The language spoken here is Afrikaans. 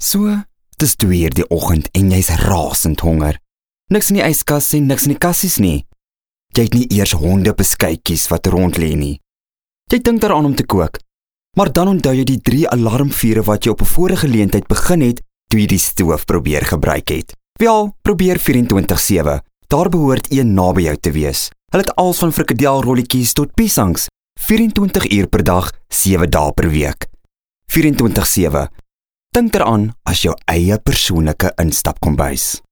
So, dit is 2 uur die oggend en jy's rasend honger. Niks in die yskas en niks in die kassies nie. Jy het nie eers hondebeskuitjies wat rond lê nie. Jy dink daaraan om te kook, maar dan onthou jy die 3 alarmvure wat jy op 'n vorige geleentheid begin het toe jy die stoof probeer gebruik het. Wel, probeer 24/7. Daar behoort een naby jou te wees. Hulle het als van frikadelrolletjies tot piesangs, 24 uur per dag, 7 dae per week. 24/7. Dink daaraan as jou eie persoonlike instapkombuis.